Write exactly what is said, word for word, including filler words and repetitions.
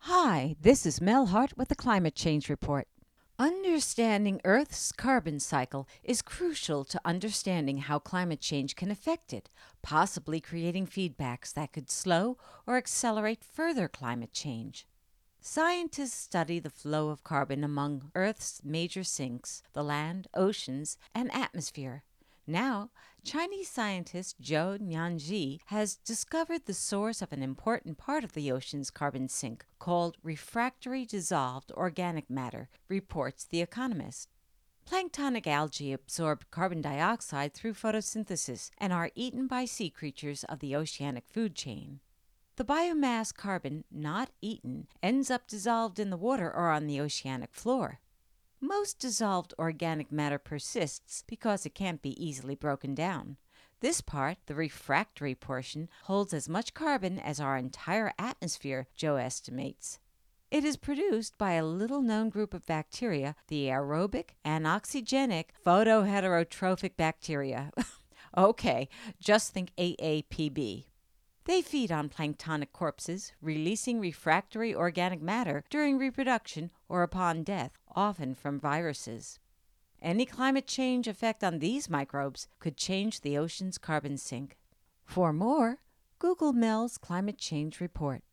Hi, this is Mel Hart with the Climate Change Report. Understanding Earth's carbon cycle is crucial to understanding how climate change can affect it, possibly creating feedbacks that could slow or accelerate further climate change. Scientists study the flow of carbon among Earth's major sinks, the land, oceans, and atmosphere. Now, Chinese scientist Zhou Nianji has discovered the source of an important part of the ocean's carbon sink called refractory dissolved organic matter, reports The Economist. Planktonic algae absorb carbon dioxide through photosynthesis and are eaten by sea creatures of the oceanic food chain. The biomass carbon not eaten ends up dissolved in the water or on the oceanic floor. Most dissolved organic matter persists because it can't be easily broken down. This part, the refractory portion, holds as much carbon as our entire atmosphere, Joe estimates. It is produced by a little-known group of bacteria, the aerobic anoxygenic photoheterotrophic bacteria. Okay, just think A A P B. They feed on planktonic corpses, releasing refractory organic matter during reproduction or upon death, often from viruses. Any climate change effect on these microbes could change the ocean's carbon sink. For more, Google Mel's Climate Change Report.